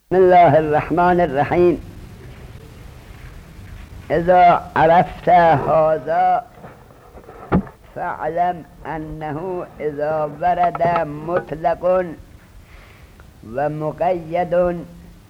بسم الله الرحمن الرحيم. إذا عرفت هذا فاعلم أنه إذا ورد مطلق ومقيد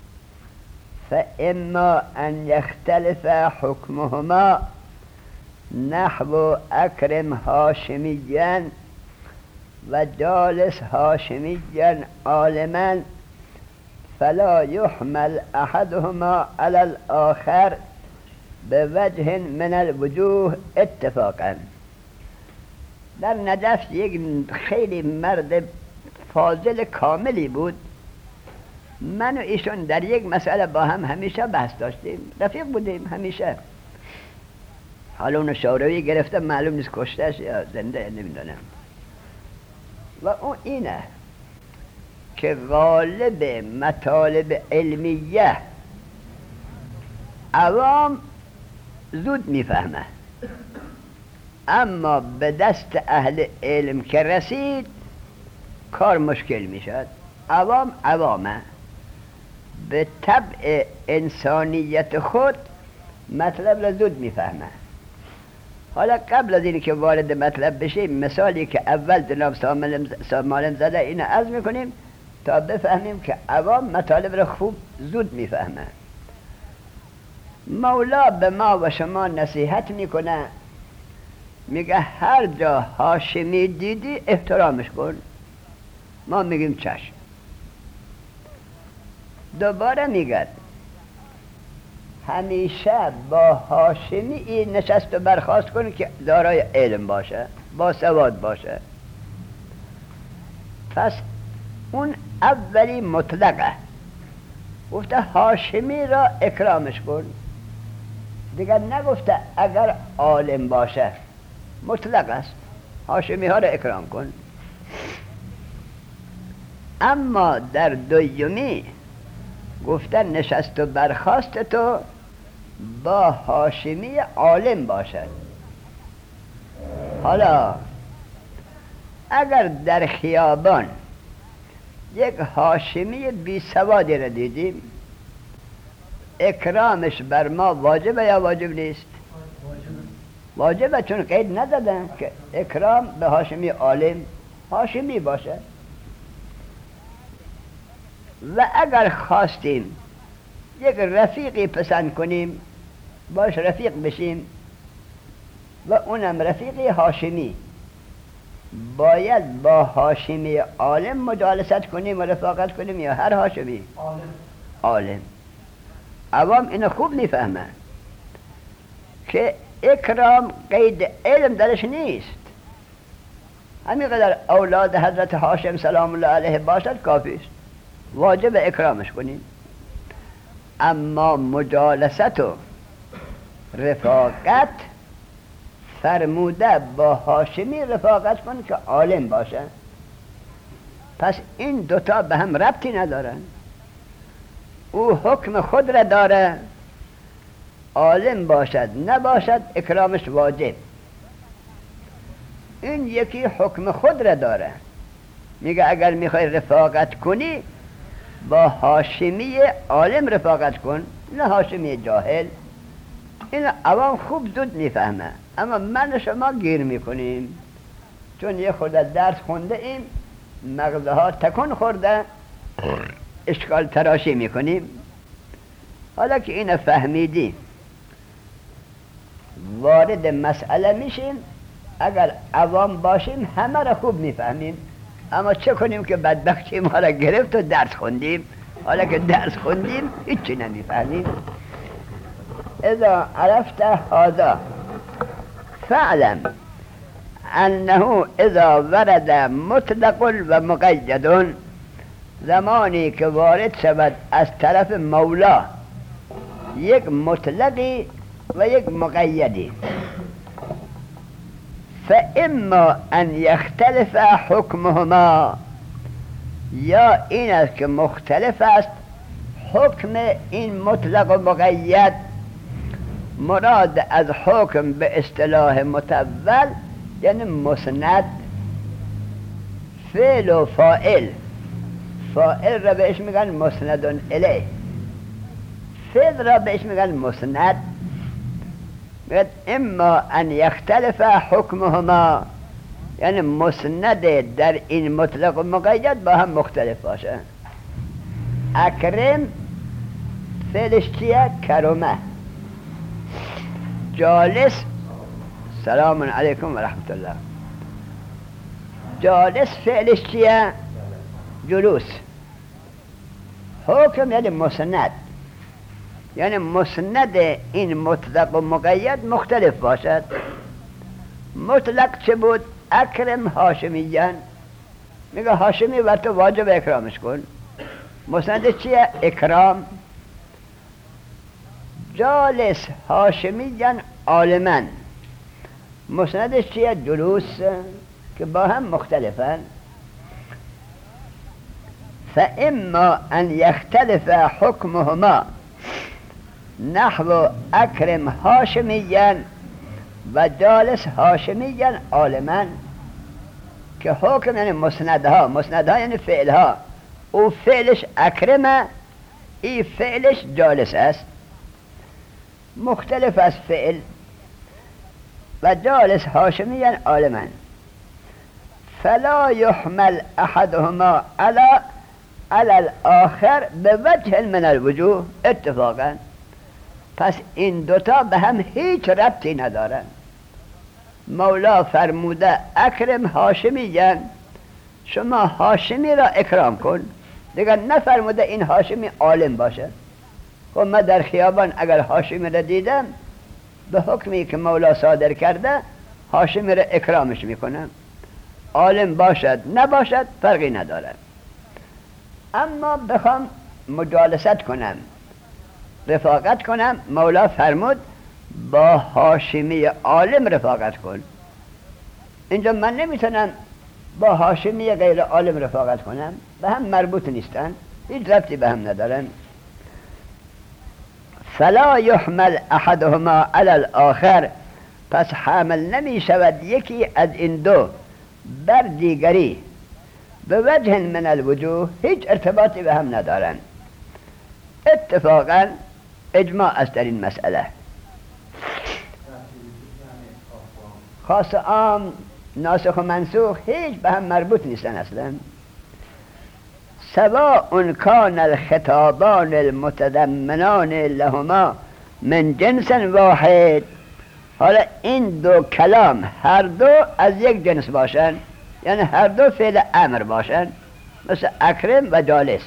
فإما أن يختلف حكمهما نحو أكرم هاشميا وجالس هاشميا عالما فلا يحمل أحدهما على الآخر بوجه من الوجوه اتفاقا. در نجف یک خیلی مرد فاضل کاملی بود. من و ایشون در یک مسئله با هم همیشه بحث داشتیم، رفیق بودیم همیشه. حالا اونو شوروی گرفته، معلوم نیست کشتش یا زنده، نمیدونم. و اون اینه که غالب مطالب علمیه عوام زود میفهمه، اما به دست اهل علم که رسید کار مشکل میشد. عوامه به طبع انسانیت خود مطلب را زود میفهمه. حالا قبل از اینکه وارد مطلب بشیم، مثالی که اول جناب سامالم زده اینو عرض میکنیم تا بفهمیم که عوام مطالب را خوب زود میفهمه. مولا به ما و شما نصیحت میکنه، میگه هر جا هاشمی دیدی احترامش کن. ما میگیم چشم. دوباره میگه همیشه با هاشمی نشست و برخاست کن که دارای علم باشه، با سواد باشه. پس اون اولی مطلقه، گفته هاشمی را اکرامش کن، دیگر نگفته اگر عالم باشه. مطلق است، هاشمی ها را اکرام کن. اما در دومی گفته نشست و برخاست تو با هاشمی عالم باشد. حالا اگر در خیابان یک هاشمی بی سوادی را دیدیم، اکرامش بر ما واجبه یا واجب نیست؟ واجبه، چون قید ندادن که اکرام به هاشمی عالم، هاشمی باشه. و اگر خواستیم یک رفیقی پسند کنیم، باش رفیق بشیم و اونم رفیقی هاشمی، باید با هاشمی عالم مجالست کنیم و رفاقت کنیم یا هر هاشمی؟ عالم. عوام اینو خوب میفهمه که اکرام قید علم درش نیست. همینقدر اولاد حضرت هاشم سلام الله علیه باشد کافی است، واجب اکرامش کنیم. اما مجالست و رفاقت فرموده با هاشمی رفاقت کن که عالم باشه. پس این دوتا به هم ربطی ندارن. او حکم خود را داره، عالم باشد نباشد اکرامش واجب. این یکی حکم خود را داره، میگه اگر میخوای رفاقت کنی با هاشمی عالم رفاقت کن، نه هاشمی جاهل. این عوام خوب زود میفهمه، اما من و شما گیر میکنیم، چون یه خورده درس خونده ایم، مغزه ها تکون خورده، اشکال تراشی میکنیم. حالا که اینو فهمیدیم وارد مسئله میشیم. اگر عوام باشیم همه را خوب میفهمیم، اما چه کنیم که بدبختی ما را گرفت و درس خوندیم. حالا که درس خوندیم هیچی نمیفهمیم. اذا عرفت هذا فاعلم انه اذا ورد مطلق و مقید، زمانی که وارد شود از طرف مولا یک مطلقی و یک مقیدی، فاما ان یختلف حکمهما، یا این است که مختلف است حکم این مطلق و مقید. مراد از حکم به اصطلاح متول یعنی مسند، فعل و فاعل. فاعل را بهش میگن مسند الیه، فعل را بهش میگن مسند. میگن اما ان یختلف حکمهما، یعنی مسند در این مطلق و مقید با هم مختلف باشه. اکرم فعلش چیه؟ کرمه. جالس، سلام علیکم و رحمت الله. جالس فعلش چیه؟ جلوس. حکم یعنی مسند، یعنی مسند این مطلق و مقید مختلف باشد. مطلق چه بود؟ اکرم هاشمیان، میگه هاشمی بر تو واجب اکرامش کن. مسند چیه؟ اکرام. جالس هاشمیان عالمن، مسندش چیه؟ جلوس، که با هم مختلفن. فاما ان یختلف حکمهما نحو اکرم هاشمیان و جالس هاشمیان عالمن، که حکم یعنی مسندها، مسندها یعنی فعلها. او فعلش اکرمه، ای فعلش جالس است، مختلف از فعل. و جالس هاشمیان عالمن فلا يحمل احدهما على الاخر بوجه من الوجوه اتفاقا. پس این دوتا به هم هیچ ربطی ندارن. مولا فرموده اکرم هاشمیان، شما هاشمی را اکرام کن، دیگر نفرموده این هاشمی عالم باشه. خب من در خیابان اگر هاشمی را دیدم، به حکمی که مولا صادر کرده هاشمی را اکرامش میکنم. عالم باشد نباشد فرقی ندارد. اما بخوام مجالست کنم، رفاقت کنم، مولا فرمود با هاشمی عالم رفاقت کن. اینجا من نمیتونم با هاشمی غیر عالم رفاقت کنم، به هم مربوط نیستن، هیچ ربطی به هم ندارن. فلا يحمل احدهما على الاخر، پس حامل نمی شود یکی از این دو بر دیگری به وجه من الوجوه، هیچ ارتباطی به هم ندارن. اتفاقا اجماع است در این مسئله. خاص عام، ناسخ و منسوخ هیچ به هم مربوط نیستن اصلا. سواء کان الخطابان المتضمنان لهما من جنس واحد، حالا این دو کلام هر دو از یک جنس باشن، یعنی هر دو فعل امر باشن، مثل اکرم و جالس.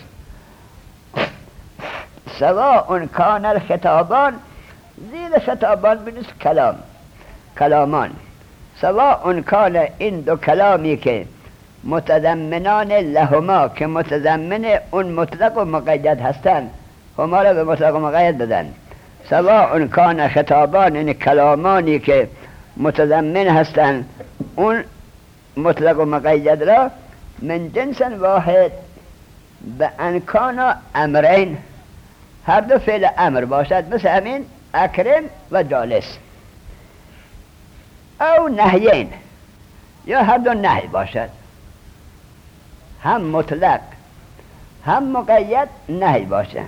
سواء کان الخطابان، زیر خطابان بنویس کلام، کلامان. سواء کان این دو کلامی که متضمنان لهما، که متضمن اون مطلق و مقید هستن، هما را به مطلق و مقید بدن. سواء کان خطابان، این کلامانی که متضمن هستن اون مطلق و مقید را، من جنس واحد، به انکانا امرین، هر دو فعل امر باشد، مثل همین اکرم و جالس. او نهیین، یا هر دو نهی باشد، هم مطلق هم مقید نهی باشه.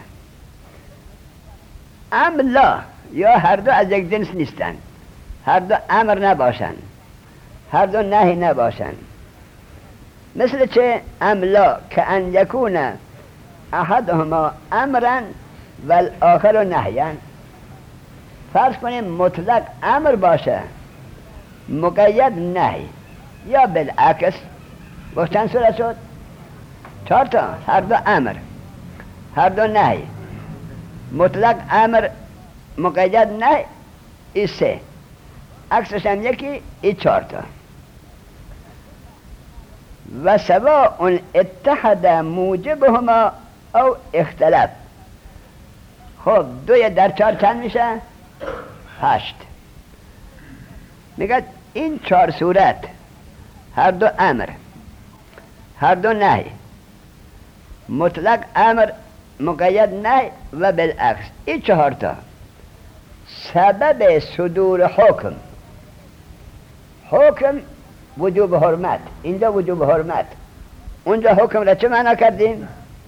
لا، یا هر دو از یک جنس نیستن، هر دو امر نباشن، هر دو نهی نباشن. مثل چه؟ لا که ان یکون احدهما امرا و الاخر نهیا. فرض کنیم مطلق امر باشه، مقید نهی، یا بالعکس. و چند صورت شد؟ 4 تا، هر دو امر هر دو نهی، مطلق امر مقید نهی، ای 3، عکسش هم یکی، ای 4 تا. و سواء اتحد موجبهما او اختلاف. خب 2 در 4 چند میشه؟ 8. میگه این 4 صورت، هر دو امر هر دو نهی، مطلق امر مقید نهی و بالعکس، این 4 تا سبب صدور حکم. حکم وجوب حرمت، اینجا وجوب حرمت، اونجا حکم را چه معنا کردیم؟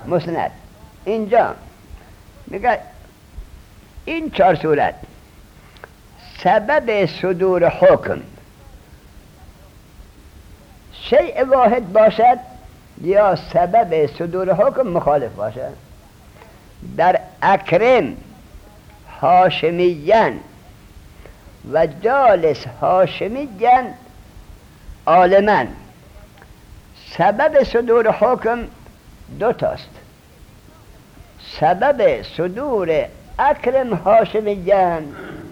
مسند. اینجا میگه این 4 صورت سبب صدور حکم شیء واحد باشد یا سبب صدور حکم مخالف باشد. در اکرم هاشمیین و جالس هاشمیین عالمن سبب صدور حکم 2 تاست. سبب صدور اکرم هاشمیین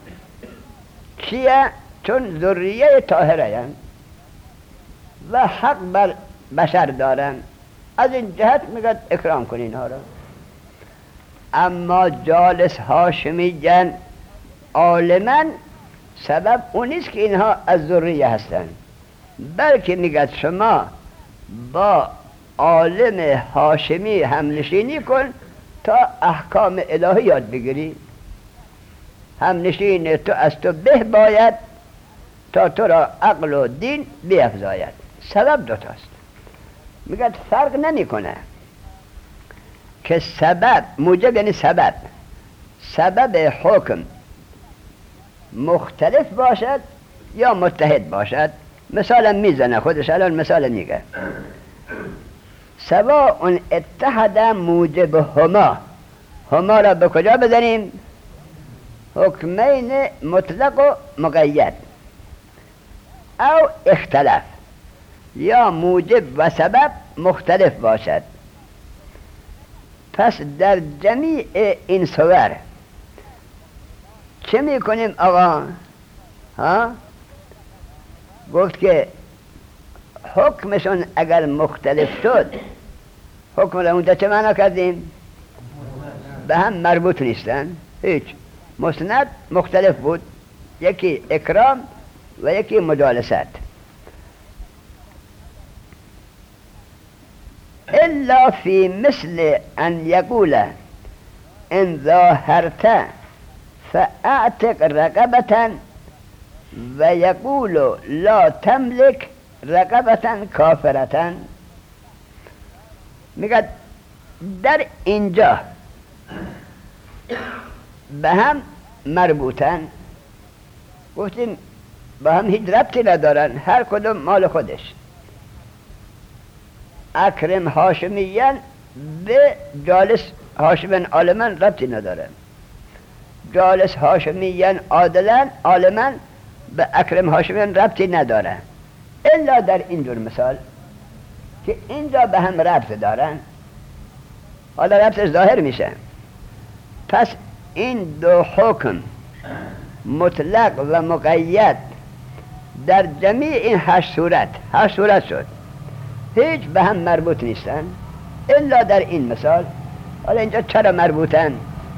چیه؟ چون ذریه طاهره و حق بر بشر دارن، از این جهت میگه اکرام کنین اینها را. اما جالس هاشمیین عالمن سبب اون نیست که اینها از ذریه هستن، بلکه میگه شما با عالم هاشمی همنشینی کن تا احکام الهی یاد بگیری. همنشین تو از تو به باید تا تو را عقل و دین بیفزاید. سبب 2 تاست. میگه فرق نمی کنه که سبب موجب یعنی سبب حکم مختلف باشد یا متحد باشد. مثلا میزنه خودش، الان مثال میگه سواء اتحد موجب هما را به کجا بزنیم؟ حکمین مطلق و مقید. او اختلاف یا موجب و سبب مختلف باشد. پس در جمیع این صور چه میکنیم آقا؟ گفت که حکمشون اگر مختلف شد، حکم را اونجا چه معنا کردیم؟ به هم مربوط نیستن. هیچ. مسند مختلف بود، یکی اکرام و یکی مجالست. الا فی مثل ان یقول ان ظاهرت فاعتق رقبة و یقول لا تملک رقبة کافرة. میگه در اینجا به هم مربوطن. گفتیم به هم هیچ ربطی ندارن، هر کدوم مال خودش. اکرم هاشمیین به جالس هاشمین عالمن ربطی نداره. جالس هاشمیین عالمن به اکرم هاشمیین ربطی نداره، الا در این جور مثال که اینجا به هم ربط دارن. حالا ربطش ظاهر میشه. پس این 2 حکم مطلق و مقید در جمیع این 8 صورت شد، هیچ به هم مربوط نیستن الا در این مثال. حالا اینجا چرا مربوطن؟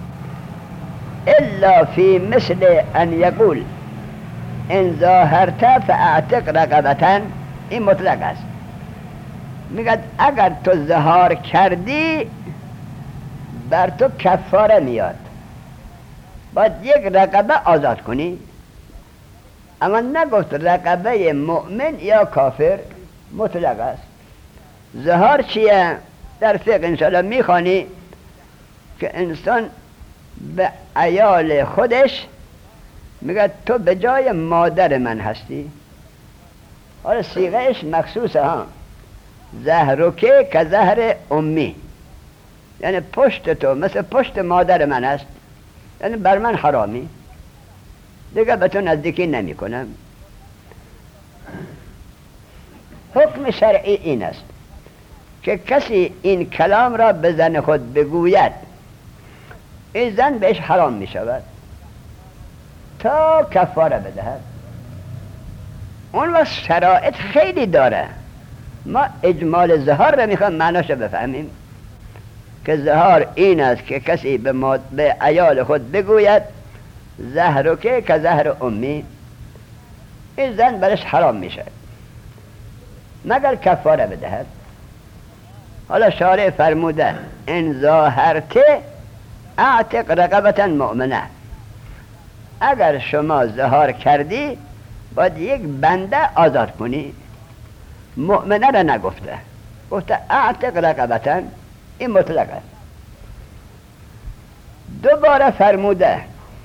الا فی مثل ان یقول ان ظاهرت فاعتق رقبة. این مطلق است. میگه اگر تو ظهار کردی بر تو کفاره میاد، باید 1 رقبه آزاد کنی. اما نگفت رقبه مؤمن یا کافر، مطلق است. ظهار چیه؟ در فقه انشاءالله میخوانی که انسان به عیال خودش میگه تو به جای مادر من هستی. حالا صیغهش مخصوصه ها. زهرک که زهر امی، یعنی پشت تو مثل پشت مادر من است، یعنی بر من حرامی، دیگه به تو نزدیکی نمی کنم. حکم شرعی این است که کسی این کلام را به زن خود بگوید، این زن بهش حرام می شود تا کفاره بدهد. اون وقت شرایط خیلی داره. ما اجمال ظهار را میخوام معناش بفهمیم که ظهار این است که کسی به عیال خود بگوید زهرک که زهر امی، این زن برش حرام میشه مگر کفاره بدهد. حالا شارع فرموده ان ظاهرت اعتق رقبة مؤمنه. اگر شما ظهار کردی باید 1 بنده آزاد کنی. مؤمنه را نگفته، گفته اعتق رقبة. این مطلق است. دوباره فرموده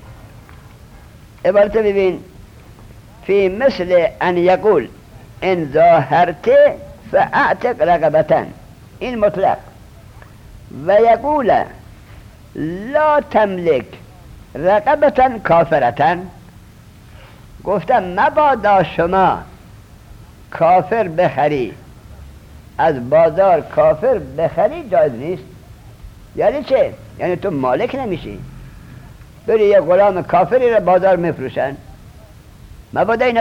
عبارت ببین فی مثل ان یقول ان ظاهرت فاعتق رقبة، این مطلق. و یقول لا تملک رقبة کافرة، گفتم مبادا شما کافر بخری، از بازار کافر بخری جایز نیست. یعنی چه؟ یعنی تو مالک نمیشی، بری یه غلام کافری رو بازار میفروشن، مبادا اینو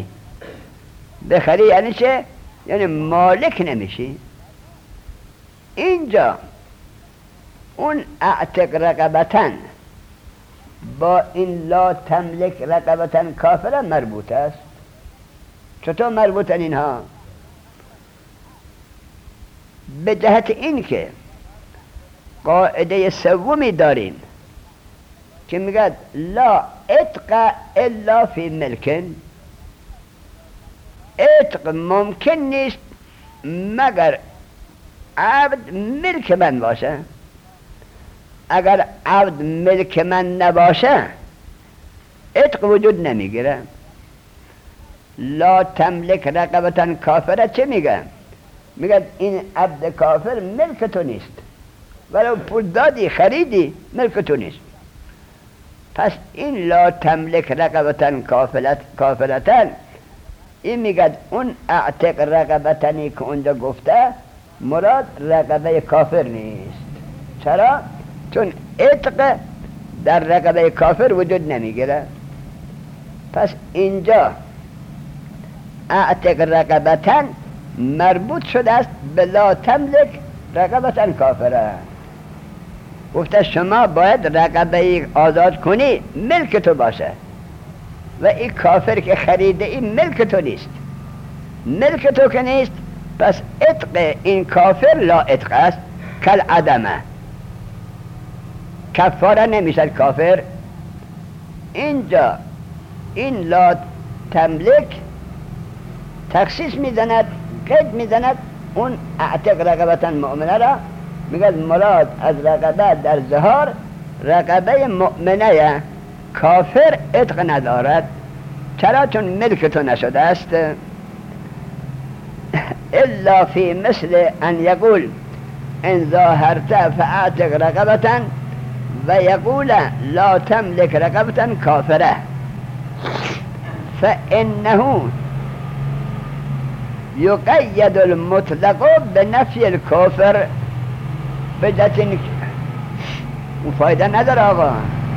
بخری یعنی چه؟ یعنی مالک نمیشی. اینجا اون اعتق رقبتن با این لا تملک رقبتن کافرن مربوط است. چطور مربوطن اینها؟ به جهت این که قاعده سومی داریم که میگه لا اتق الا فی ملکن، اتق ممکن نیست مگر عبد ملک من باشه. اگر عبد ملک من نباشه اتق وجود نمیگیره. لا تملک رقبتن کافره چه میگه؟ میگه این عبد کافر ملک تو نیست، ولو پول دادی خریدی ملک تو نیست. پس این لا تملک رقبتن کافرتن، این میگه اون اعتق رقبتنی که اونجا گفته مراد رقبه کافر نیست. چرا؟ چون اتق در رقبه کافر وجود نمیگیره. پس اینجا اعتق رقبتن مربوط شده است به لا تملک رقبتن کافره. گفته شما باید رقبه آزاد کنی ملک تو باشه و این کافر که خریده این ملک تو نیست. ملک تو که نیست پس اتق این کافر لا اتق است، کل عدمه، کفاره نمیشد کافر. اینجا این لا تملک تخصیص میزند، قید میزند اون اعتق رقبتن مؤمنه را، میگه مراد از رقبه در ظهار رقبه مؤمنه، کافر اتق ندارد. چرا؟ چون ملک تو نشده است. الا فی مثل ان یقول ان ظاهرت فاعتق رقبتن و یقول لا تملک رقبتن کافره فانه یقید المطلق بنفی الکفر. بجت اون فایده نداره آقا.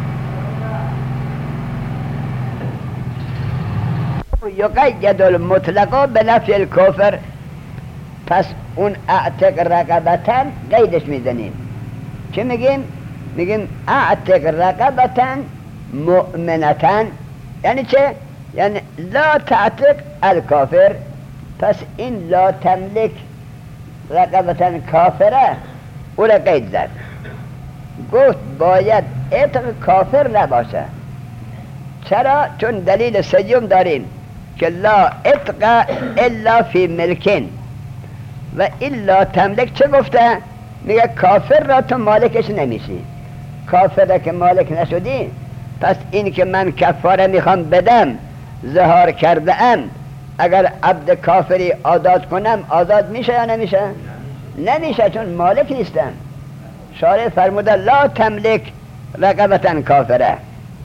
یقید المطلق بنفی الکفر، پس اون اعتق رقبتن قیدش میزنیم. چه میگیم؟ میگیم اعتق رقبتن مؤمنتن. یعنی چه؟ یعنی لا تعتق الکافر. پس این لا تملک رقبتن کافره او را قید زد، گفت باید عتق کافر نباشه. چرا؟ چون دلیل سیوم داریم که لا عتق الا فی ملکن و الا تملک. چه گفته؟ میگه کافر را تو مالکش نمیشی. کافر را که مالک نشدی پس این که من کفاره میخوام بدم ظهار کرده ام، اگر عبد کافری آزاد کنم آزاد میشه یا نمیشه؟ نمیشه، چون مالک نیستم. شارع فرموده لا تملک رقبتن کافره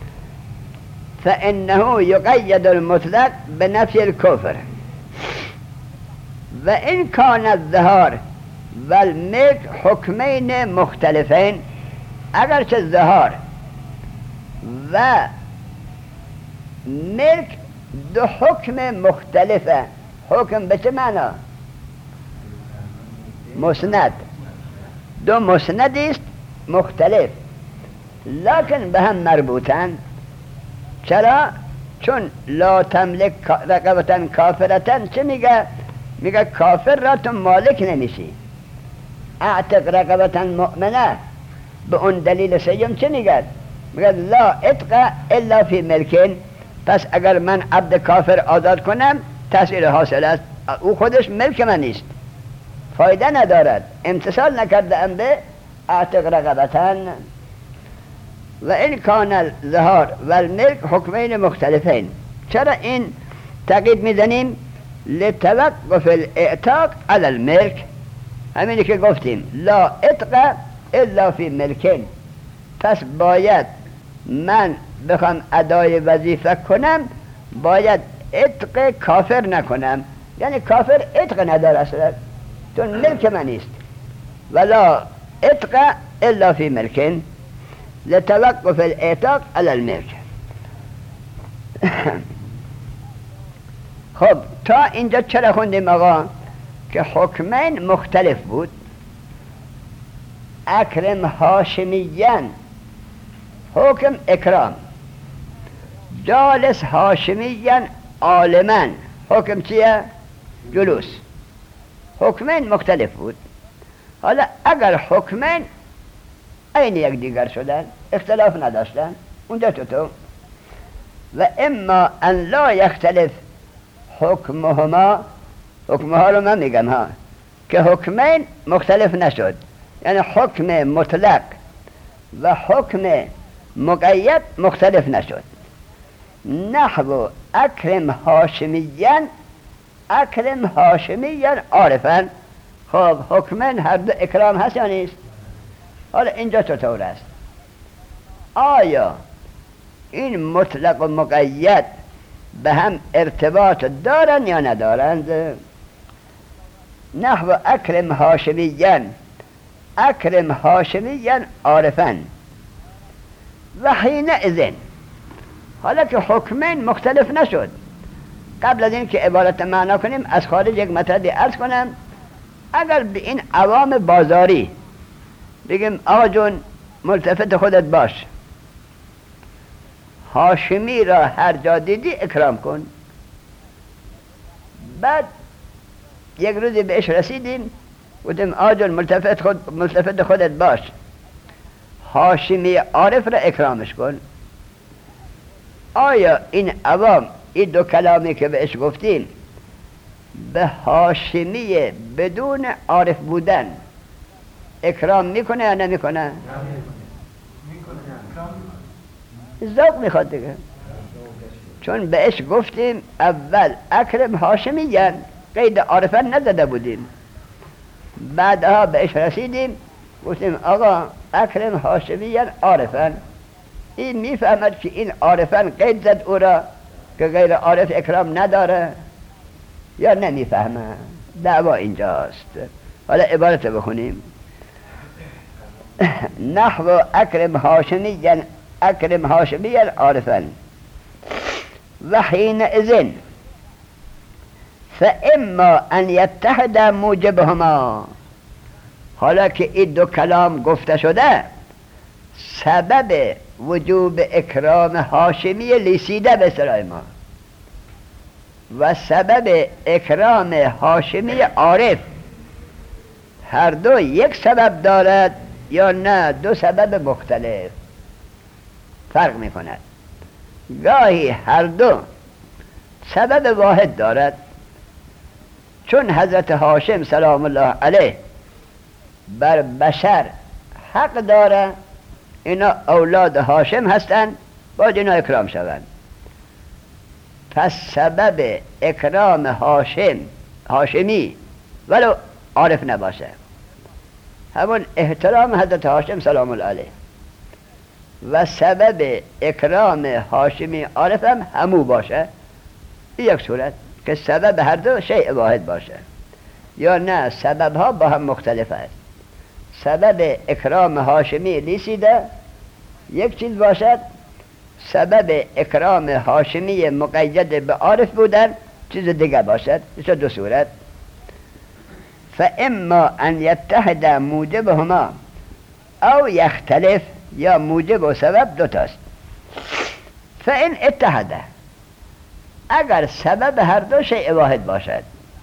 فانه یقید المطلق بنفی الکفر و این کان الظهار و الملک حکمین مختلفین. اگرچه ظهار و ملک دو حکم مختلفه. حکم به چه معنا؟ مسند، دو مسندی است مختلف لکن به هم مربوطن. چرا؟ چون لا تملک رقبتن کافرتن چه میگه؟ میگه کافر را تو مالک نمیشی. اعتق رقبتن مؤمنه به اون دلیل سیوم چه میگه؟ میگه لا اتق الا فی ملکن. پس اگر من عبد کافر آزاد کنم تحصیل حاصل است، او خودش ملک من نیست. فایده ندارد امتثال نکرده ام به اعتق رقبتن. و این کان الظهار و الملک حکمین مختلفین. چرا این تقیید میزنیم؟ لتوقف الاعتاق علی الملک، همینی که گفتیم لا اطق الا فی ملکین. پس باید من بخوام ادای وظیفه کنم باید اطق کافر نکنم، یعنی کافر اطق نداره اصلا چون ملک من نیست. ولا اطق الا فی ملکین لتوقف الاعتاق علی الملک. خب تا اینجا چرا خوندیم آقا؟ که حکمین مختلف بود. اکرم هاشمیین حکم اکرام، جالس هاشمیین عالمن حکم چیه؟ جلوس. حکمین مختلف بود. حالا اگر حکمین عین یک دیگر شدن اختلاف نداشتن اونجا تو و اما ان لا یختلف حکمهما، حکمها رو من میگم ها، که حکمین مختلف نشد، یعنی حکم مطلق و حکم مقید مختلف نشد. نحو اکرم هاشمیین، اکرم هاشمیین عارفن. خب حکمین هر دو اکرام هست یا نیست؟ حالا اینجا چطور است؟ آیا این مطلق و مقید به هم ارتباط دارن یا ندارند؟ نحو اکرم هاشمیین، اکرم هاشمیین عارفن و حینئذ. حالا که حکمین مختلف نشد، قبل از این که عبارت معنا کنیم از خارج یک مطلبی عرض کنم. اگر به این عوام بازاری بگیم آقا جون ملتفت خودت باش، هاشمی را هر جا دیدی اکرام کن. بعد یک روزی بهش رسیدیم گفتیم آقا جون ملتفت خودت باش، هاشمی عارف را اکرامش کن. آیا این عوام این دو کلامی که بهش گفتیم به هاشمی بدون عارف بودن اکرام میکنه یا نمیکنه؟ ذوق میخواد دیگه، چون بهش گفتیم اول اکرم هاشمیین، قید عارفن نزده بودیم. بعدها بهش رسیدیم گفتیم آقا اکرم هاشمیین عارفن. این میفهمد که این عارفن قید زد او را که غیر عارف اکرام نداره یا نمیفهمه؟ دعوا اینجاست. حالا عبارت بخونیم. نحو اکرم هاشمیین، اکرم هاشمیین عارفن و حینئذ فاما ان یتحد موجبهما. حالا که این دو کلام گفته شده، سبب وجوب اکرام هاشمی لیسیده به سرای ما و سبب اکرام هاشمی عارف هر دو یک سبب دارد یا نه دو سبب مختلف؟ فرق می کند. گاهی هر دو سبب واحد دارد، چون حضرت هاشم سلام الله علیه بر بشر حق داره، اینا اولاد هاشم هستند، باید اینا اکرام شوند. پس سبب اکرام هاشمی ولو عارف نباشه، همون احترام حضرت هاشم سلام الله علیه، و سبب اکرام هاشمی عارف هم همو باشه. یک صورت که سبب هر دو شیء واحد باشه، یا نه سبب ها با هم مختلف است. سبب اکرام هاشمی لیسیده یک چیز باشد، سبب اکرام هاشمی مقید به عارف بودن چیز دیگه باشد. این دو صورت. فاما ان یتحد موجبهما او یختلف، یا موجب و سبب دوتاست. فان اتحد، اگر سبب هر دو شیء واحد باشد،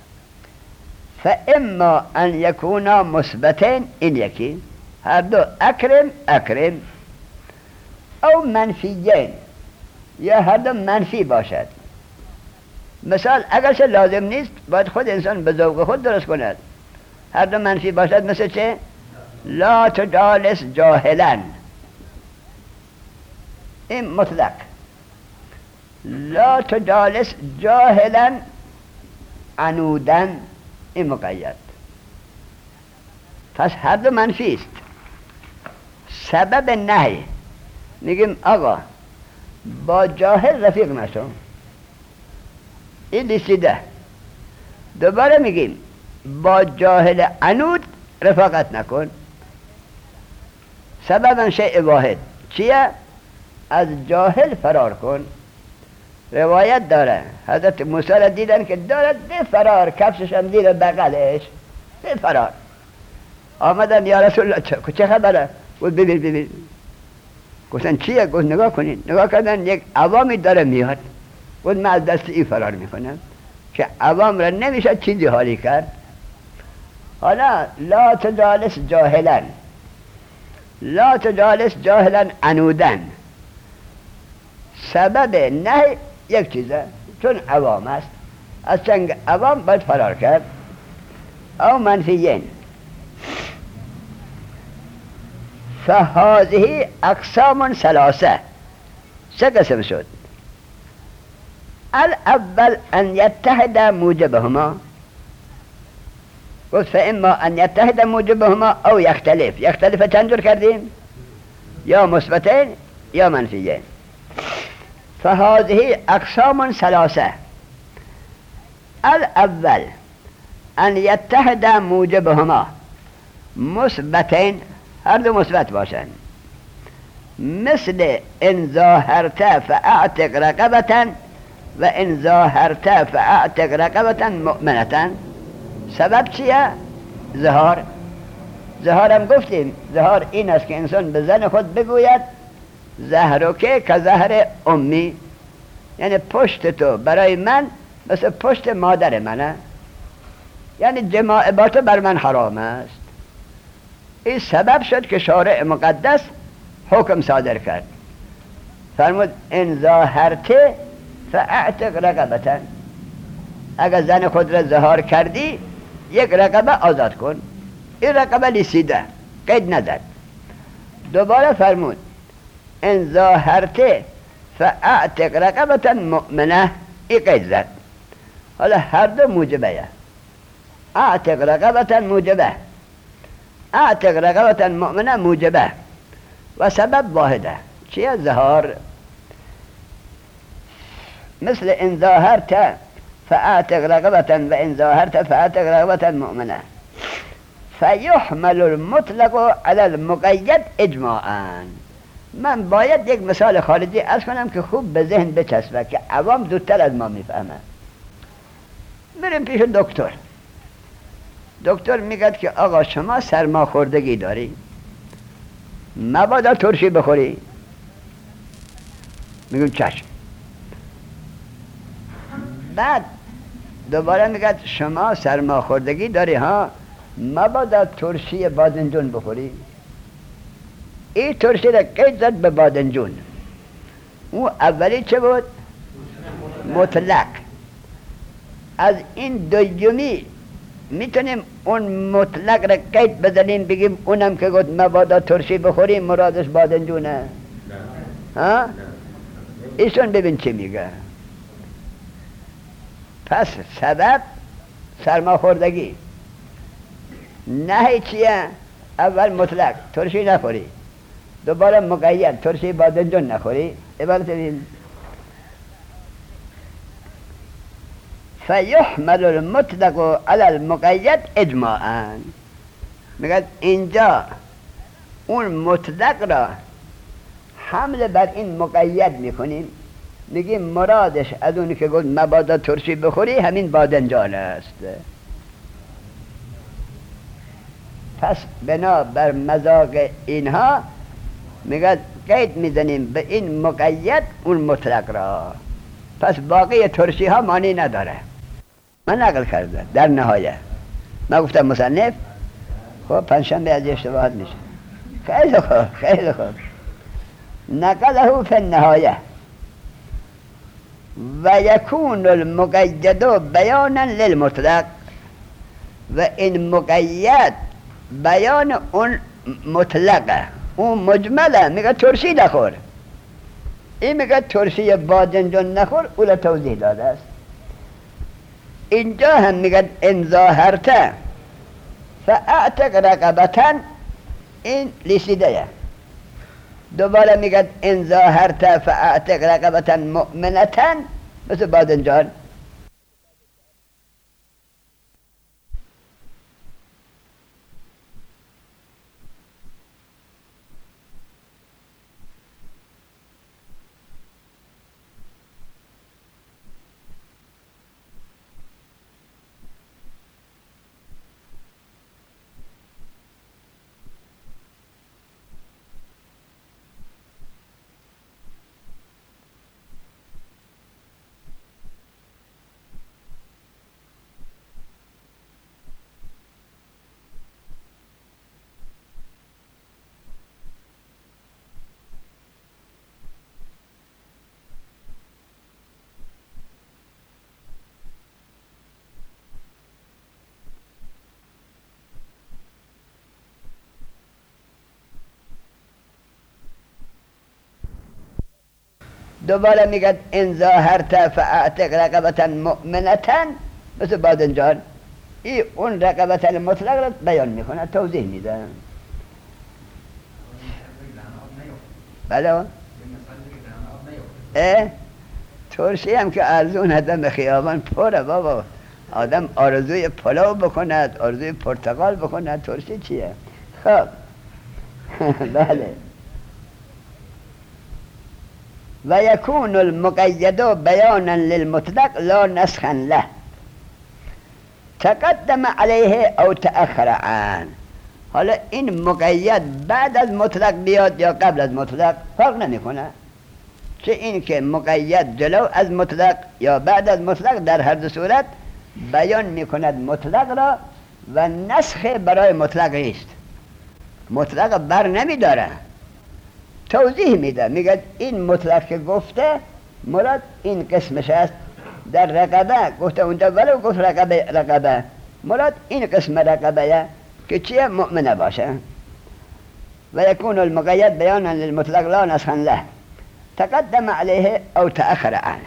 فاما ان یکونا مثبتین، این یکی هر دو اکرم، او منفیین، یا هر دو منفی باشد. مثال اگرچه لازم نیست، باید خود انسان به ذوق خود درست کند. هر دو منفی باشد مثل چه؟ لا تجالس جاهلا، این مطلق. لا تجالس جاهلا عنودا، این مقید. پس هر دو منفی است. سبب نهی میگیم آقا با جاهل رفیق نشو، این لیسیده. دوباره میگیم با جاهل عنود رفاقت نکن. سبب شیء واحد چیه؟ از جاهل فرار کن. روایت داره حضرت موسی را دیدن که دارد به فرار، کفشش هم زیر بغلش، به فرار. آمدن یا رسول الله چه خبره؟ گفت ببین. گفتن چیه؟ گفت نگاه کنین. نگاه کردن یک عوامی داره میاد. گفت من از دست ای فرار میکنم که عوام را نمیشه چیزی حالی کرد. حالا لا تجالس جاهلا، لا تجالس جاهلا عنودن، سبب نه یک چیزه، چون عوام است، از چنگ عوام باید فرار کرد. او منفیین، فهذه اقسام ثلاثه، سه قسم شد. الاول ان یتحد موجبهما، گفت فاما ان یتحد موجبهما او یختلف. یختلف چند جور کردیم؟ یا مثبتین یا منفیین. فهذه اقسام ثلاثه. الاول ان یتحد موجبهما، مثبتین، هر دو مثبت باشند، مثل ان ظاهرت فاعتق رقبة و ان ظاهرت فاعتق رقبة مؤمنة. سبب چیه؟ ظهار. ظهارم گفتیم ظهار این است که انسان به زن خود بگوید زهرک که زهر امی، یعنی پشت تو برای من مثل پشت مادر منه، یعنی جماع با تو بر من حرام است. این سبب شد که شارع مقدس حکم صادر کرد، فرمود ان ظاهرت فاعتق رقبة، اگر زن خود را ظهار کردی یک رقبه آزاد کن. این رقبه لیسیده، قید نداد. دوباره فرمود ان ظاهرت فاعتق رقبة مؤمنه، این قید زد. حالا هر دو موجبه، اعتق رقبة موجبه، اعتق رقبة مؤمنه موجبه و سبب واحده، چیه؟ ظهار. مثل ان ظاهرت فاعتق رقبة و ان ظاهرت فاعتق رقبة مؤمنه. فیحمل المطلق على المقید اجماعا. من باید یک مثال خارجی عرض کنم که خوب به ذهن بچسبه که عوام زودتر از ما میفهمه. بریم پیش دکتر. دکتر میگه که آقا شما سرماخوردگی داری، مبادا ترشی بخوری. میگم چشم. بعد دوباره میگه شما سرماخوردگی داری ها، مبادا ترشی بادنجون بخوری. این ترشی را قید زد به بادنجون. اون اولی چه بود؟ مطلق. از این دومی میتونیم اون مطلق را قید بزنیم بگیم اونم که گفت مبادا ترشی بخوریم مرادش بادنجونه. ها؟ ایشون ببین چی میگه. پس سبب سرماخوردگی، نهی چیه؟ اول مطلق ترشی نخوری، دوباره مقید ترشی بادنجون نخوری. عبارت این فیحمل المطلق علی المقید اجماعا. میگه اینجا اون مطلق را حمل بر این مقید میکنیم، میگیم مرادش از اونی که گفت مبادا ترشی بخوری همین بادنجان است. پس بنا بر مذاق اینها میگه قید میزنیم به این مقید اون مطلق را. پس باقی ترشی ها معنی نداره. من نقل کرده در نهایه، من گفتم مصنف، خب پنجشنبه از اشتباهات میشه. خیلی خوب، خیلی خوب. نقله فی النهایه و یکون المقید بیانا للمطلق. و این مقید بیان اون مطلقه، اون مجمله. میگه ترشی نخور، این میگه ترشی بادنجان نخور، اولا توضیح داده است. اینجا هم میگه ان ظاهرت فاعتق رقبتا، این لیسیده. دوباره میگه ان ظاهرت فاعتق رقبتا مؤمنتا، مثل بادنجان. دوباره میگه ان ظاهرت فاعتق رقبتا مؤمنتا، مثل بادنجان. این اون رقبتا مطلق را بیان میکنه، توضیح میده. بله ترشی هم که ارزون هدم به خیابان پره بابا. آدم آرزوی پلاو بکند، آرزوی پرتقال بکند، ترشی چیه؟ خب بله. و یکون المقید بیانا للمطلق لا نسخا له تقدم علیه او تأخر عنه. حالا این مقید بعد از مطلق بیاد یا قبل از مطلق فرق نمیکنه، چه این که مقید جلو از مطلق یا بعد از مطلق، در هر دو صورت بیان میکند مطلق را و نسخ برای مطلق است. مطلق بر نمیداره، توضیح میده. میگه این مطلق که گفته مراد این قسمش است. در رقبه گفته اونجا ولو گفت رقبه مراد این قسم رقبه که چیه؟ مؤمنه باشه. و یکون المقید بیانا للمطلق لا نسخا له تقدم علیه او تأخر عنه.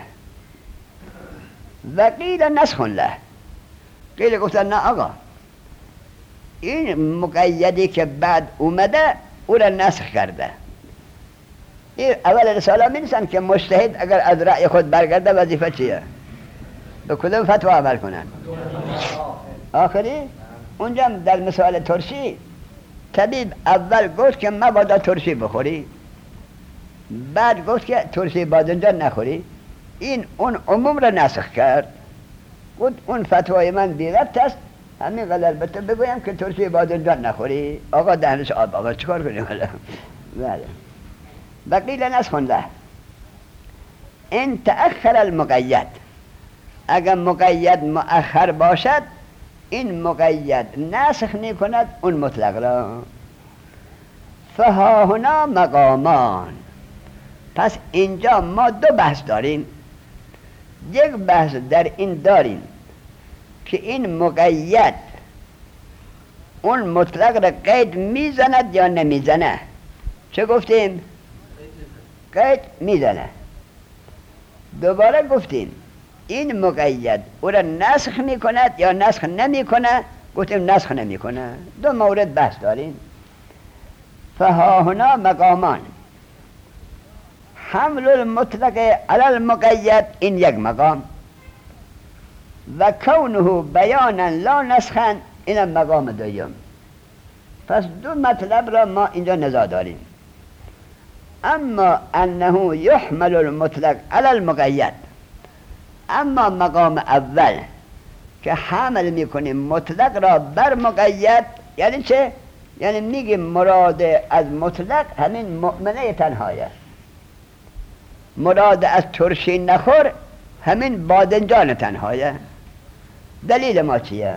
و قیل نسخ له، قیل گفتن نه آقا، این مقیدی که بعد اومده او را نسخ کرده. این اول رساله می نویسن که مجتهد اگر از رأی خود برگرده وظیفه چیه؟ به کدوم فتوا عمل کنن؟ آخری اونجا در مثال ترشی طبیب اول گفت که مبادا ترشی بخوری، بعد گفت که ترشی بادنجان نخوری. این اون عموم را نسخ کرد. گفت اون فتوای من بی ربط است، همین قدر به تو بگویم که ترشی بادنجان نخوری. آقا دهنش آب، آقا چیکار کنیم؟ بله. بقیل نسخ له ان تأخر المقید، اگر مقید مؤخر باشد این مقید نسخ میکند اون مطلق را. فها هنا مقامان، پس اینجا ما دو بحث داریم. یک بحث در این داریم که این مقید اون مطلق را قید میزند یا نمیزنه. چه گفتیم؟ قید میزنه. دوباره گفتیم این مقید او را نسخ میکند یا نسخ نمیکنه. گفتیم نسخ نمیکنه. دو مورد بحث داریم. فها هنا مقامان، حمل المطلق علی المقید، این یک مقام، و کونه بیانا لا نسخا، این مقام دوم. پس دو مطلب را ما اینجا نزاع داریم. اما انه یحمل المطلق علی المقید، اما مقام اول که حمل میکنیم مطلق را بر مقید، یعنی چه؟ یعنی میگیم مراد از مطلق همین مؤمنه تنهایه، مراد از ترشی نخور همین بادنجان تنهایه. دلیل ما چیه؟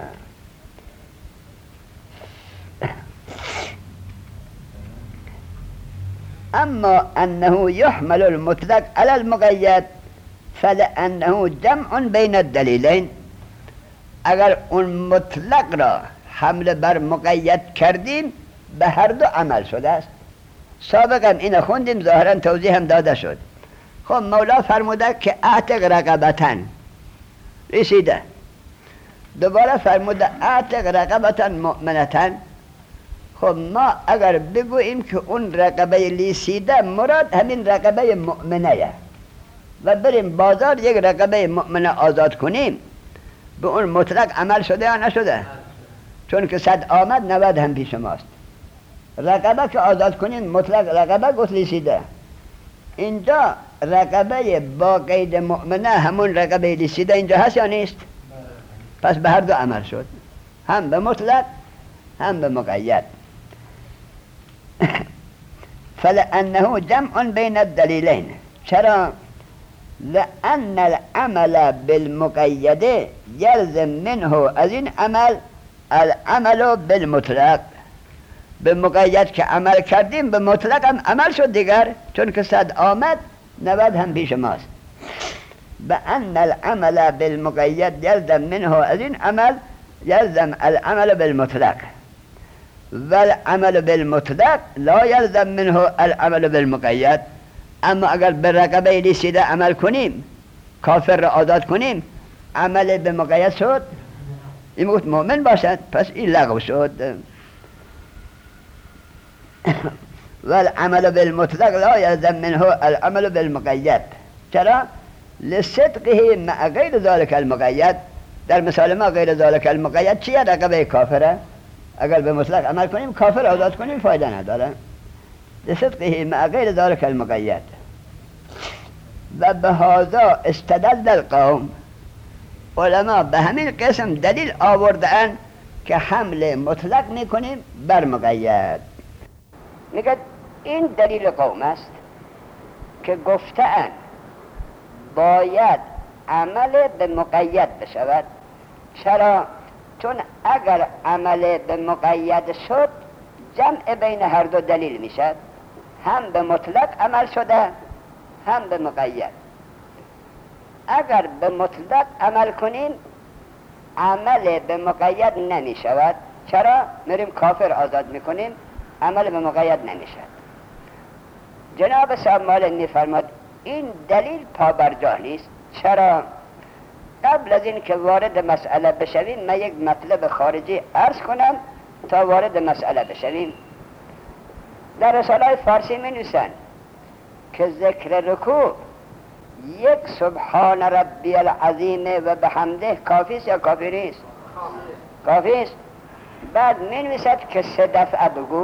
اما انه يحمل المطلق على المقید فلانه جمع بین الدلیلین، اگر اون مطلق را حمل بر مقید کردیم به هر دو عمل شده است. سابقا اینو خوندیم، ظاهرا توضیح هم داده شد. خب مولا فرموده که اعتق رقبتن رسیده، دوباره فرموده اعتق رقبتن مؤمنتن. خب ما اگر بگوییم که اون رقبه لیسیده مراد همین رقبه مؤمنه و بریم بازار یک رقبه مؤمنه آزاد کنیم، به اون مطلق عمل شده یا نشده؟ چون که 100 آمد 90 هم پیش ماست. رقبه که آزاد کنیم مطلق رقبه گفت لیسیده، اینجا رقبه با قید مؤمنه همون رقبه لیسیده اینجا هست یا نیست؟ پس به هر دو عمل شد، هم به مطلق هم به مقید. فلأنه جمع بین الدلیلین. چرا؟ لأن العمل بالمقید یلزم منه، از این عمل العمل بالمطلق. به مقید که عمل کردیم به مطلق هم عمل شد دیگر، چون که 100 آمد 90 هم پیش ماست. بأن العمل بالمقید یلزم منه، از این عمل یلزم العمل بالمطلق، والعمل بالمطلق لا یلزم منه العمل بالمقید. اما اگر به رقبه لیسیده عمل کنیم، کافر را آزاد کنیم، عمل به مقید شد، این موقع مؤمن باشد، پس این لغو شد. والعمل بالمطلق لا یلزم منه العمل بالمقید. چرا؟ لصدقه مع غیر ذلك المقید. در مثال ما غیر ذلك المقید چیه؟ رقبه کافره. اگر به مطلق عمل کنیم کافر آزاد کنیم فایده نداره. لصدقه مع غیر ذلك المقید. و به هذا استدل القوم. علما به همین قسم دلیل آوردن که حمل مطلق میکنیم بر مقید. میگه این دلیل قوم است که گفتن باید عمل به مقید بشود. چرا؟ چون اگر عمل به مقید شد جمع بین هر دو دلیل میشد، هم به مطلق عمل شده هم به مقید. اگر به مطلق عمل کنیم عمل به مقید نمی شود. چرا؟ میریم کافر آزاد میکنیم، عمل به مقید نمیشد. جناب صاحب مالک میفرماد این دلیل پابرجا نیست. چرا؟ قبل از این که وارد مسئله بشویم من یک مطلب خارجی عرض کنم تا وارد مسئله بشویم. در رساله فارسی می نویسند که ذکر رکوع یک سبحان ربی العظیم و بحمده کافی است یا کافی نیست؟ کافی است. بعد می نویسد که 3 دفعه بگو،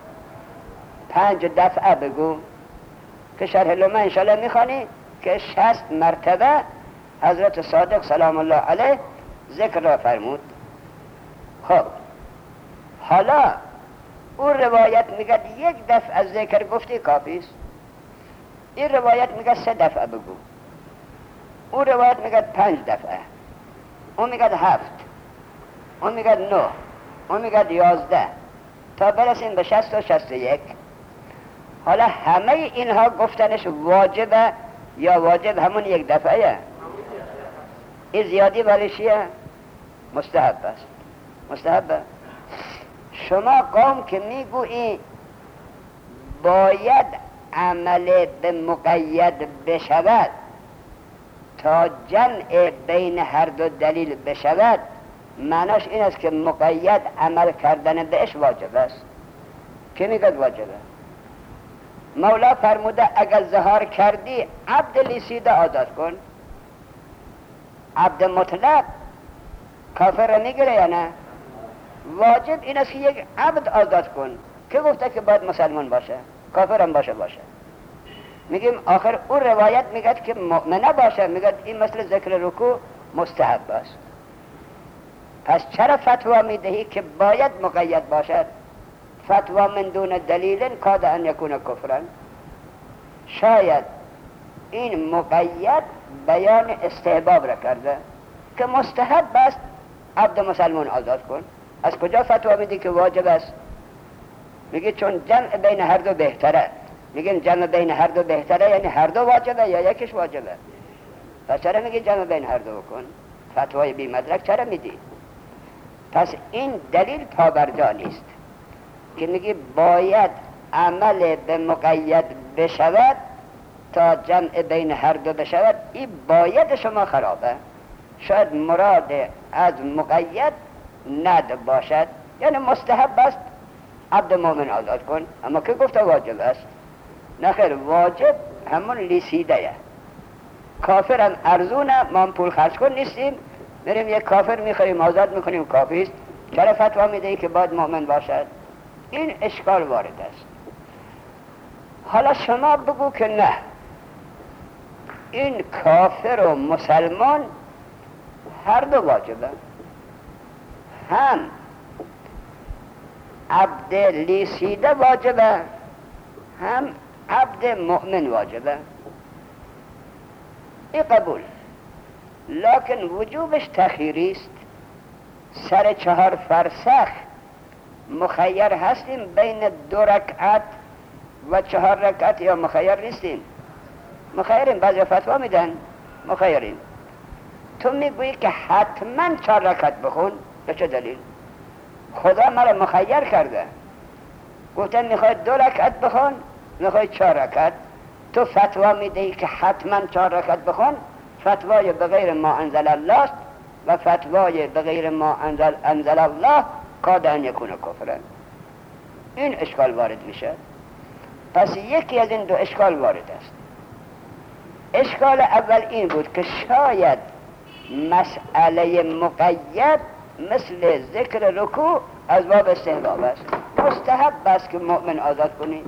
5 دفعه بگو، که شرح لومه انشاءالله می خوانی که 60 مرتبه حضرت صادق سلام الله علیه ذکر را فرمود. خب حالا اون روایت میگه 1 دفعه ذکر گفتی کافی است. این روایت میگه 3 دفعه بگو، اون روایت میگه 5 دفعه، اون میگه 7، اون میگه 9، اون میگه 11 تا برسیم به 60 و 61. حالا همه اینها گفتنش واجبه یا واجب همون 1 دفعه؟ این زیادی برای چیه؟ مستحب است. مستحبه. شما قوم که میگویی باید عمل به مقید بشود تا جمع بین هر دو دلیل بشود، معناش این است که مقید عمل کردن بهش واجب است. که میگه واجبه؟ مولا فرموده اگر ظهار کردی عبد لیسیده آزاد کن. عبد مطلق کافر میگیره یا نه؟ واجب این است که یک عبد آزاد کن. که گفته که باید مسلمان باشه؟ کافر هم باشه. میگیم آخر اون روایت میگه که مؤمنه باشه، میگه این مثل ذکر رکوع مستحب است. پس چرا فتوا میدهی که باید مقید باشد؟ فتوا من دون دلیل کاد ان یکون کفرا. شاید این مقید بیان استحباب را کرده که مستحب است عبد مسلمان آزاد کن. از کجا فتوا میدی که واجب است؟ میگه چون جمع بین هر دو بهتره. میگن جمع بین هر دو بهتره یعنی هر دو واجبه یا یکیش واجبه؟ پس چرا میگه جمع بین هر دو کن؟ فتوای بی مدرک چرا میدی؟ پس این دلیل پابرجا نیست که میگی باید عمل به مقید بشود تا جمع بین هر دو بشود. این باید شما خرابه. شاید مراد از مقید ند باشد، یعنی مستحب است عبد مومن آزاد کن، اما که گفته واجب است؟ نخیر، واجب همون لیسیده. کافرم ارزونه، ما هم پول خرج کن نیستیم، بریم یک کافر میخوریم آزاد میکنیم، کافی است. چرا فتوا میده که باید مومن باشد؟ این اشکال وارد است. حالا شما بگو که نه، این کافر و مسلمان هر دو واجبه، هم عبد لیسیده واجبه هم عبد مؤمن واجبه. این قبول، لکن وجوبش تخییری است. سر 4 فرسخ مخیر هستیم بین 2 رکعت و 4 رکعت، یا مخیر نیستیم؟ مخیرین. بعضی فتوا میدن مخیرین. تو میگویی که حتما 4 رکعت بخون، به چه دلیل؟ خدا مرا مخیر کرده، گفتن میخوای 2 رکعت بخون، میخوای 4 رکعت. تو فتوا میدهی که حتما 4 رکعت بخون. فتوای بغیر ما انزل الله است و فتوای بغیر ما انزل الله کاد ان یکون کفرن. این اشکال وارد میشه. پس یکی از این 2 اشکال وارد است. اشکال اول این بود که شاید مسئله مقید مثل ذکر رکوع از باب استحباب است. مستحب است که مؤمن آزاد کنی.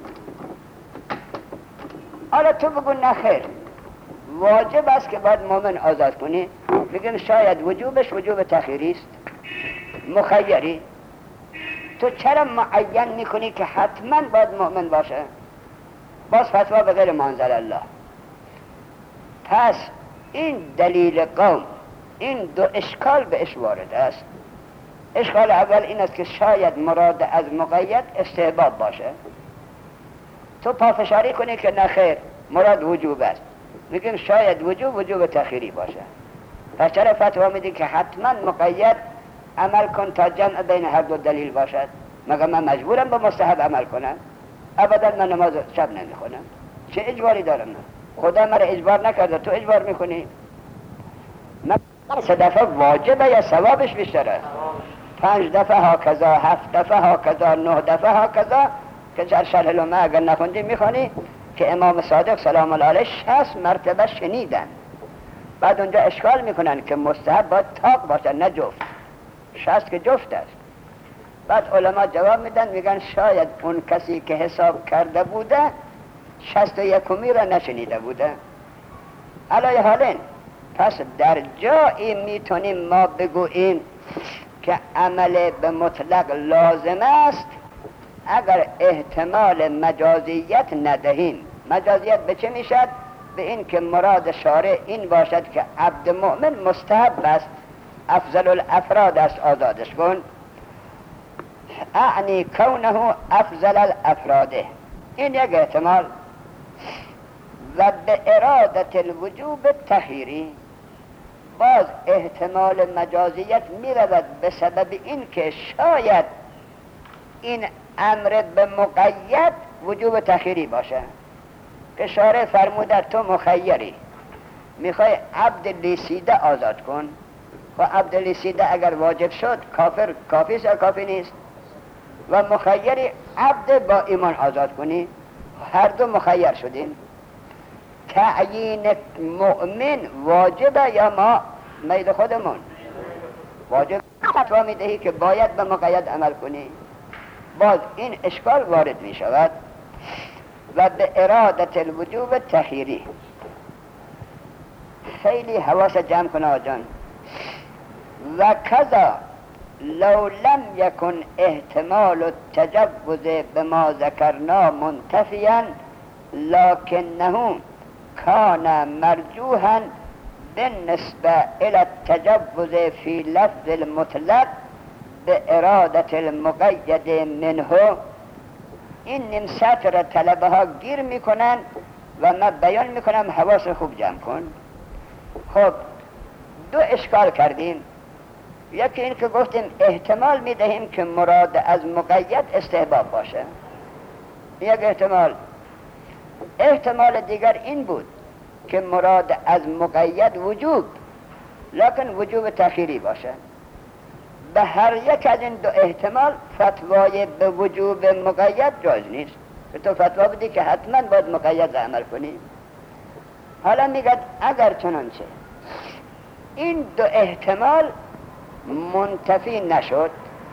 حالا تو بگو نخیر، واجب است که باید مؤمن آزاد کنی. بگیم شاید وجوبش وجوب تخییری است، مخیری. تو چرا معین میکنی که حتما باید مؤمن باشه؟ باز فتوا به غیر ما انزل الله. پس این دلیل قوم، این 2 اشکال بهش وارد است. اشکال اول این است که شاید مراد از مقید استحباب باشه. تو پافشاری کنی که نخیر، مراد وجوب است. میگیم شاید وجوب تخییری باشه. پس چرا فتوا میدی که حتما مقید عمل کن تا جمع بین هر 2 دلیل باشد؟ مگر من مجبورم به مستحب عمل کنم؟ ابدا من نماز شب نمیخونم. چه اجباری دارم من؟ خدا مرا اجبار نکرده، تو اجبار میکنی. من 3 دفعه واجبه یا ثوابش بیشتره؟ 5 دفعه ها کذا، 7 دفعه ها کذا، 9 دفعه ها کذا، که در شرح الامه اگر نخوندی میخونی که امام صادق سلام الله علیه 60 مرتبه شنیدن. بعد اونجا اشکال میکنن که مستحب باید طاق باشه نه جفت. 60 که جفت است. بعد علما جواب میدن، میگن شاید اون کسی که حساب کرده بوده 61 را نشنیده بوده. علای حالین، پس در جایی میتونیم ما بگوییم که عمل به مطلق لازم است اگر احتمال مجازیت ندهیم. مجازیت به چه میشد؟ به این که مراد شارع این باشد که عبد مؤمن مستحب است، افضل الافراد است، آزادش کن. اعنی کونه افضل الافراده، این یک احتمال. و به ارادت الوجوب تخییری، باز احتمال مجازیت می رود به سبب این که شاید این امر به مقید وجوب تخییری باشه، که شارع فرموده تو مخیری، میخوای عبد لیسیده آزاد کن. و عبد لیسیده اگر واجب شد کافر کافی است یا کافی نیست؟ و مخیری عبد با ایمان آزاد کنی، هر 2 مخیر شدیم. تعیین مؤمن واجبه یا ما میل خودمون؟ واجب. فتوا میدهی که باید به مقید عمل کنی. باز این اشکال وارد می شود. و به ارادت الوجوب تخییری، خیلی حواس جمع کن آجان. و کذا لو لم یکن احتمال التجوز بما ذکرنا منتفیا لکنه کان مرجوحا بالنسبه الى التجوز فی لفظ المطلق به ارادت المقید منه. این نیم سطر طلبه ها گیر میکنن و من بیان میکنم، حواس خوب جمع کن. خب دو اشکال کردیم. یکی این که گفتیم احتمال میدهیم که مراد از مقید استحباب باشه، یک احتمال. احتمال دیگر این بود که مراد از مقید وجوب، لکن وجوب تأخیری باشه. به هر یک از این دو احتمال فتوای به وجوب مقید جایز نیست، که تو فتوا بدی که حتما باید مقید عمل کنی. حالا میگه اگر چنانچه این دو احتمال منتفی نشد،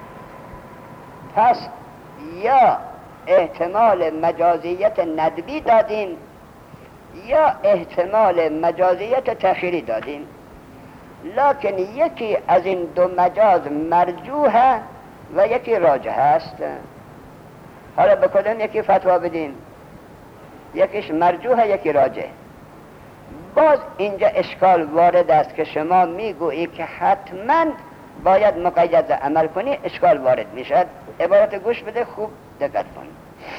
پس یا احتمال مجازیت ندبی دادیم یا احتمال مجازیت تأخیری دادیم، لکن یکی از این دو مجاز مرجوحه و یکی راجح است. حالا به کدوم یکی فتوا بدیم؟ یکیش مرجوحه یکی راجح. باز اینجا اشکال وارد است که شما میگویی که حتما باید مقید عمل کنی، اشکال وارد میشد. عبارت گوش بده، خوب دقت کن.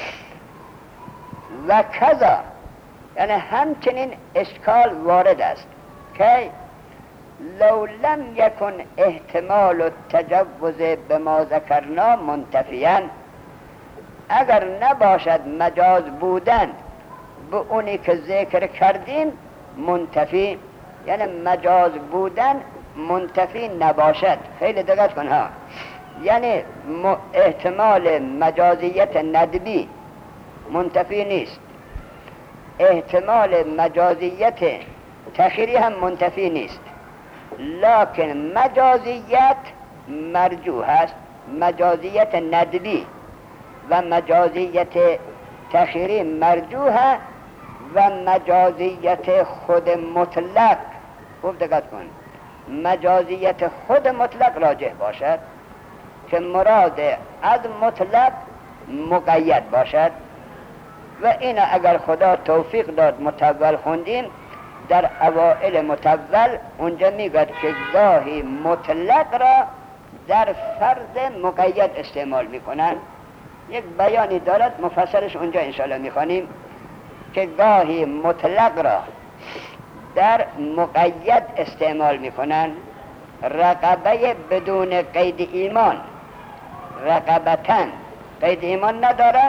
و کذا، یعنی همچنین اشکال وارد است که لو لم یکن احتمال التجوز بما ذکرنا منتفیاً، اگر نباشد مجاز بودن به اونی که ذکر کردیم منتفی، یعنی مجاز بودن منتفی نباشد. خیلی دقت کن ها، یعنی احتمال مجازیت ندبی منتفی نیست، احتمال مجازیت تأخیری هم منتفی نیست، لکن مجازیت مرجوح است. مجازیت ندبی و مجازیت تأخیری مرجوح و مجازیت خود مطلق، خوب دقت کن، مجازیت خود مطلق راجح باشد که مراد از مطلق مقید باشد. و این اگر خدا توفیق داد مطول خوندیم، در اوائل مطول اونجا میگوید که گاهی مطلق را در فرض مقید استعمال میکنن. یک بیانی دارد مفصلش اونجا انشاءالله میخوانیم که گاهی مطلق را در مقید استعمال میکنن. رقبه بدون قید ایمان، رقبتن قید ایمان نداره،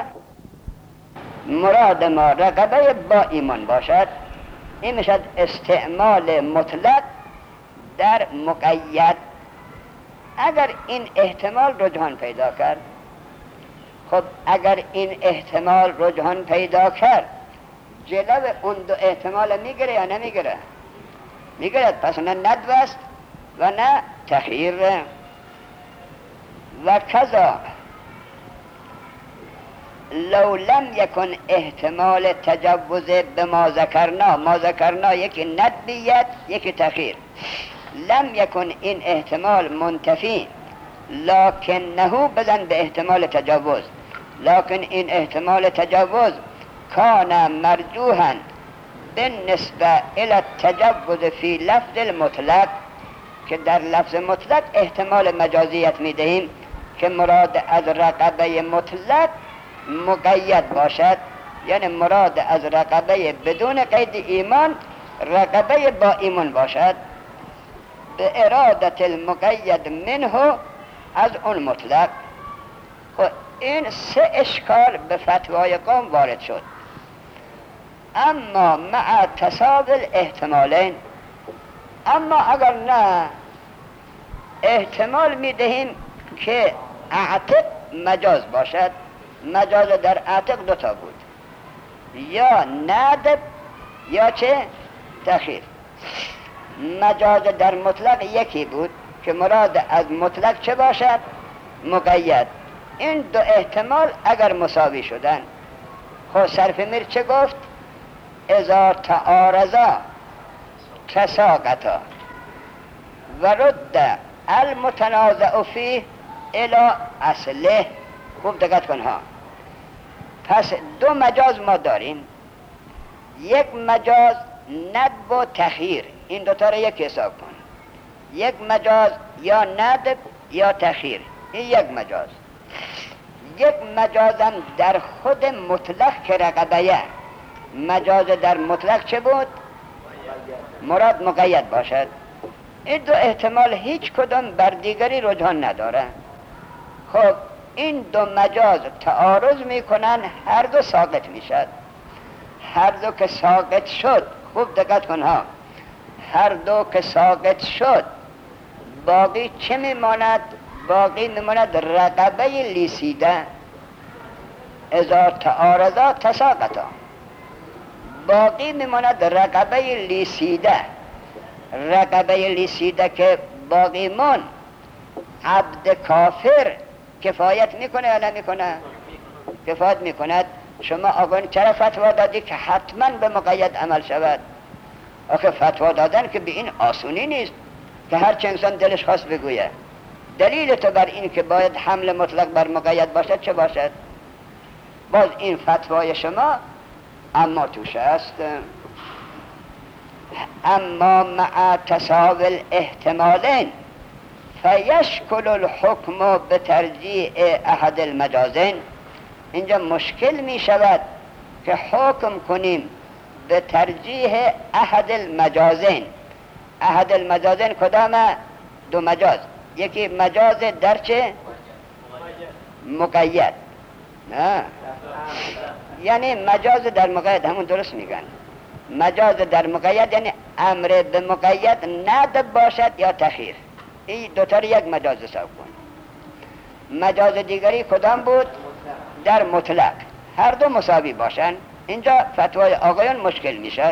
مراد ما رقبه با ایمان باشد. این میشد استعمال مطلق در مقید. اگر این احتمال رجحان پیدا کرد، خب اگر این احتمال رجحان پیدا کرد، جلو اون دو احتمال میگیره یا نمیگیره؟ میگیره. پس نه ندب است و نه تخییر. و کذا لو لم یکن احتمال تجوز به ما ذکرنا، ما ذکرنا یکی ندبیت یکی تخییر، لم یکن این احتمال منتفی، لکنه بزن به احتمال تجوز، لکن این احتمال تجوز کان مرجوحا بالنسبه الى التجوز فی لفظ المطلق، که در لفظ مطلق احتمال مجازیت میدهیم که مراد از رقبه مطلق مقید باشد، یعنی مراد از رقبه بدون قید ایمان رقبه با ایمان باشد، به ارادت المقید منه از اون مطلق. خب این سه اشکال به فتوای قوم وارد شد. اما مع تساوی احتمالین، اما اگر نه احتمال میدهیم که اعتق مجاز باشد. مجاز در اعتق دوتا بود، یا ندب یا چه تأخیر. مجاز در مطلق یکی بود که مراد از مطلق چه باشد؟ مقید. این دو احتمال اگر مساوی شدن، خب صرف میر چه گفت؟ اذا تعارضا تساقطا و رد المتنازع فیه الی اصله. خوب دقت کن ها. پس دو مجاز ما داریم، یک مجاز ندب و تخییر، این دوتا را یک حساب کن. یک مجاز یا ندب یا تخییر، این یک مجاز. یک مجازم در خود مطلق که رقبه، مجاز در مطلق چه بود؟ مراد مقید باشد. این دو احتمال هیچ کدام بر دیگری رجحان نداره. خب این دو مجاز تعارض میکنن، هر دو ساقط میشد. هر دو که ساقط شد، خوب دقت کن ها، هر دو که ساقط شد باقی چه میماند؟ باقی میماند رقبه لیسیده. اذا تعارضا تساقطا، باقی میماند رقبه لیسیده. رقبه لیسیده که باقی من، عبد کافر کفایت میکنه یا نمیکنه؟ کفایت میکند. شما آقایان چرا فتوا دادی که حتما به مقید عمل شود؟ آخه فتوا دادن که به این آسونی نیست که هر چه انسان دلش خواست بگویه. دلیل تو بر این که باید حمل مطلق بر مقید باشد چه باشد؟ باز این فتوای شما اما توش است. اما مع تساوی الاحتمالین فیشکل الحکم به ترجیح احد المجازین. اینجا مشکل می شود که حکم کنیم به ترجیح احد المجازین. احد المجازین کدام؟ دو مجاز. یکی مجاز در چه؟ مقید. نه یعنی مجاز در مقید، همون درست میگن. مجاز در مقید یعنی امر به مقید ندب باشد یا تخیر. این دوتا رو یک مجاز حساب کن. مجاز دیگری کدام بود؟ در مطلق. هر دو مساوی باشن. اینجا فتوای آقایان مشکل میشد.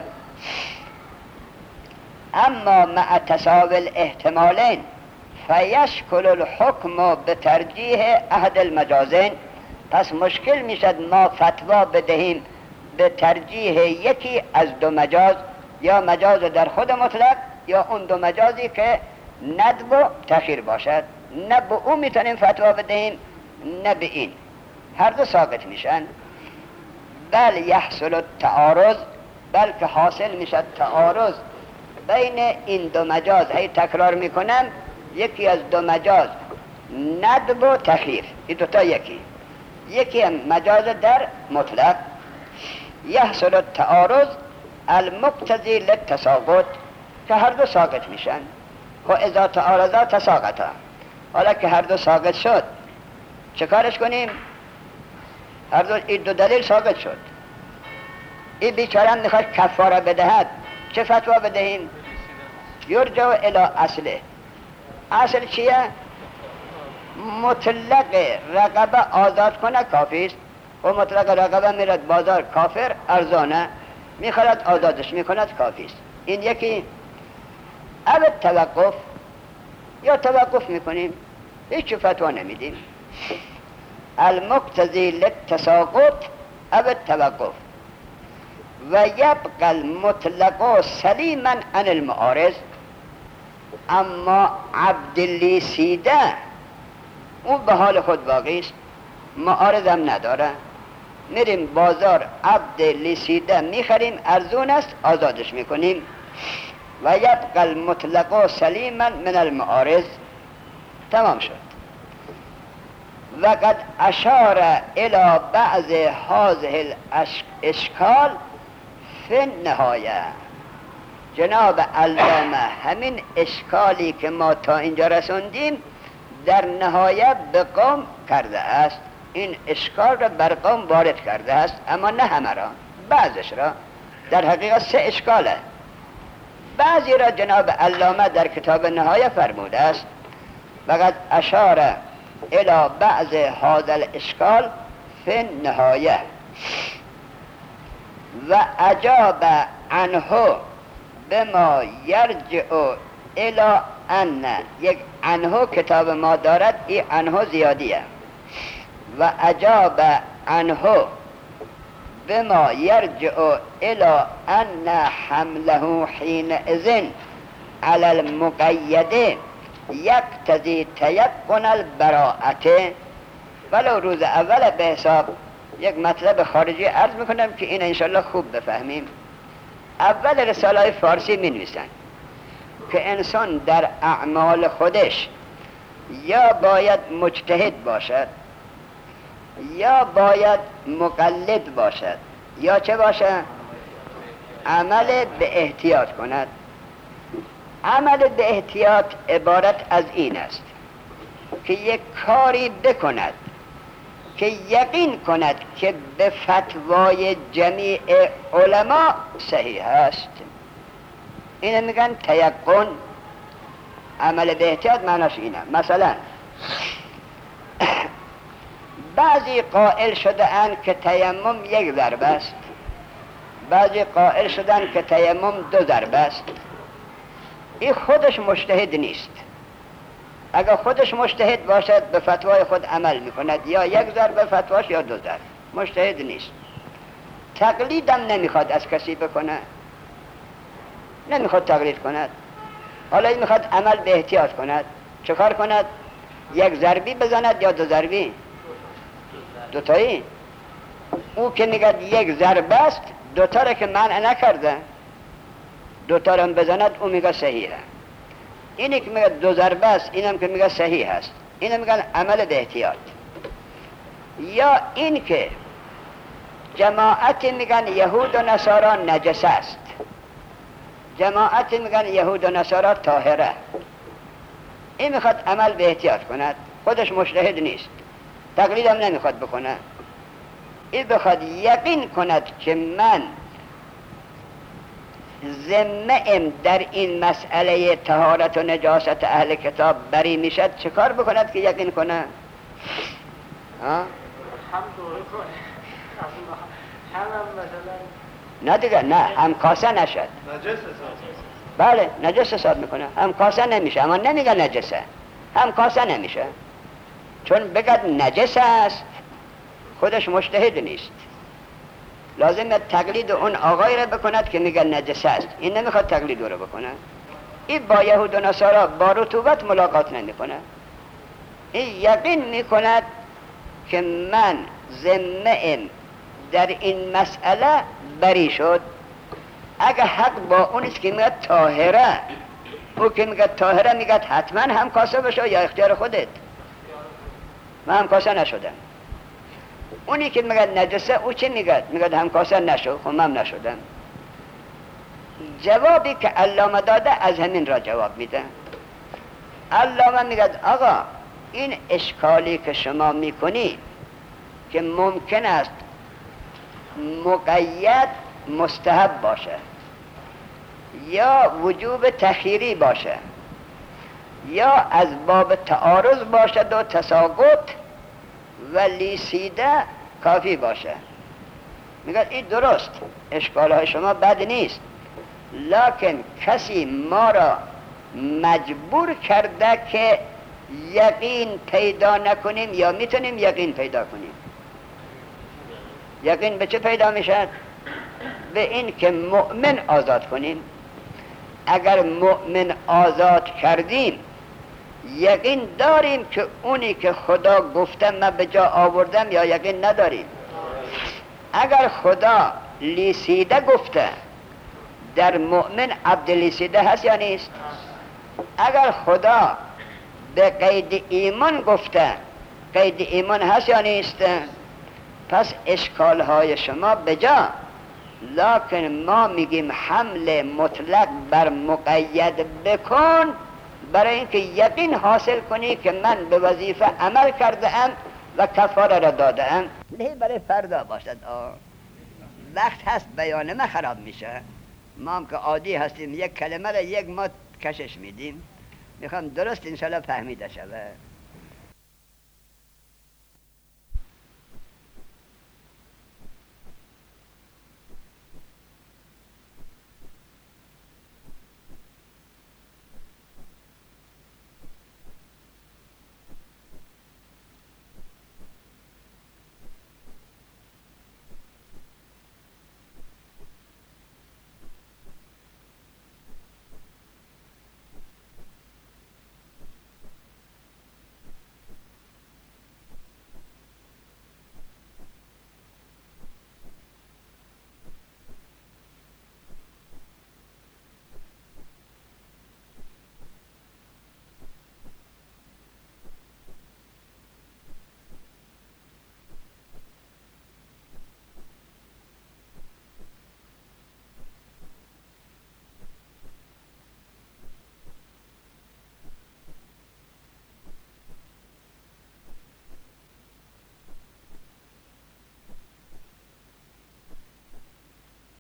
اما مع تساوی الاحتمالین فیشکل الحکم به ترجیح احد المجازین. پس مشکل میشد ما فتوا بدهیم به ترجیح یکی از دو مجاز، یا مجاز در خود مطلق یا اون دو مجازی که ندب و تخیر باشد. نه به اون میتونیم فتوا بدهیم نه به این، هر دو ساقط میشن. بل یحصل التعارض، بلکه حاصل میشد تعارض بین این دو مجاز. هی تکرار میکنم، یکی از دو مجاز ندب و تخیر، این دوتا یکی مجاز در مطلق. یحصل التعارض المقتضی للتساقط، که هر دو ساقط میشن. و اذا تعارضا تساقطا. حالا که هر دو ساقط شد چه کارش کنیم؟ هر دو این دو دلیل ساقط شد. این بیچاره هم میخواد کفاره بدهد، چه فتوا بدهیم؟ یرجع الی اصله. اصل چیه؟ مطلق رقبه آزاد کنه کافی است. و مطلق رقبه میرد بازار، کافر ارزانه میخورد، آزادش میکند، کافی است. این یکی. او توقف، یا توقف میکنیم، هیچ فتوا نمیدیم. المقتضی للتساقط او توقف. و یبقى المطلق سلیما عن المعارض. اما عبد لیسیده اون به حال خود باقی است، معارض هم نداره. میریم بازار عبد لیسیده میخریم، ارزون است، آزادش میکنیم. و یبقى المطلق سلیما من المعارض. تمام شد. و قد اشار الى بعض هذه الاشکال فی النهایه. جناب علامه همین اشکالی که ما تا اینجا رسوندیم در نهایه به قوم کرده است. این اشکال را بر قوم وارد کرده است، اما نه همه را، بعضش را. در حقیقت سه اشکاله. بعضی را جناب علامه در کتاب نهایه فرموده است. وقد اشار الى بعض هذا الاشکال فی النهایه و اجاب عنه بما یرجع الى ان. یک عنه کتاب ما دارد، این عنه زیادیه. و اجاب عنه بما یرجع الى ان حمله حینئذ علی المقید یقتضی تیقن البراءة. ولو روز اول به حساب یک مطلب خارجی عرض میکنم که این انشالله خوب بفهمیم. اول رساله های فارسی می نویسن که انسان در اعمال خودش یا باید مجتهد باشد یا باید مقلد باشد، یا چه باشد؟ عمل به احتیاط کند. عمل به احتیاط عبارت از این است که یک کاری بکند که یقین کند که به فتوای جمیع علما صحیح است. اینه میگن تیقن. عمل به احتیاط معناش اینه. مثلا بعضی قائل شده اند که تیمم یک ضربه است، بعضی قائل شدن که تیمم دو ضربه است. این خودش مجتهد نیست. اگر خودش مجتهد باشد به فتوای خود عمل میکند، یا یک ضربه فتواش یا دو ضربه. مجتهد نیست. تقلیدم نمیخواد از کسی بکنه، نمیخواد تقلید کند. حالا این میخواد عمل به احتیاط کند. چه کار کند؟ یک ضربی بزند یا دو ضربی؟ دوتایی. او که میگه یک ضربه است، دوتا را که منع نکرده، دوتا را بزند، او میگه صحیحه. اینی که میگه دو ضربه است، اینم که میگه صحیح است. اینم میگن عمل به احتیاط. یا این که جماعتی میگن یهود و نصارا نجس است، جماعتی میگن یهود و نصارا طاهره. این میخواد عمل به احتیاط کند، خودش مجتهد نیست، تقلیدم نمیخواد بکنه. این بخواد یقین کند که من ذمه‌ام در این مسئله طهارت و نجاست اهل کتاب بری میشد، چه کار بکند که یقین کنه؟ هم دوره کنه، هم مثلا نه دیگه، نه هم کاسه نشد. نجس حساب. بله نجس حساب میکنه. هم کاسه نمیشه، اما نمیگه نجسه، هم کاسه نمیشه. چون بگد نجس است خودش مجتهد نیست، لازم تقلید اون آقای را بکند که میگه نجس است. این نمیخواد تقلید او را بکنه. این با یهود و نصارا با رطوبت ملاقات نمیکنه. این یقین میکند که من ذمه‌ام در این مسئله بری شد. اگه حق با اونیست که میگه طاهره، او که میگه طاهره میگه حتما هم کاسه بشه یا اختیار خودت. من هم کاسه نشدم. اونی که میگه نجسه، او چه میگه؟ میگه هم کاسه نشد. خب من نشدم. جوابی که علامه داده از همین را جواب میده. علامه میگه آقا این اشکالی که شما میکنی که ممکن است مقید مستحب باشه یا وجوب تخییری باشه یا از باب تعارض باشد و تساقط و لیسیده کافی باشه. میگه این درست، اشکالهای شما بد نیست، لکن کسی ما را مجبور کرده که یقین پیدا نکنیم یا میتونیم یقین پیدا کنیم. یقین به چه پیدا میشد؟ به این که مؤمن آزاد کنیم. اگر مؤمن آزاد کردیم یقین داریم که اونی که خدا گفته من به جا آوردم، یا یقین نداریم؟ اگر خدا لیسیده گفته، در مؤمن عبد لیسیده هست یا نیست؟ اگر خدا به قید ایمان گفته، قید ایمان هست یا نیست؟ پس اشکالهای شما بجا، لکن ما میگیم حمل مطلق بر مقید بکن، برای اینکه یقین حاصل کنی که من به وظیفه عمل کرده ام و کفاره را داده ام. نه برای فردا باشد. وقت هست بیان ما خراب میشه. ما هم که عادی هستیم یک کلمه را یک ما کشش میدیم. میخوام درست انشالله فهمیده شود.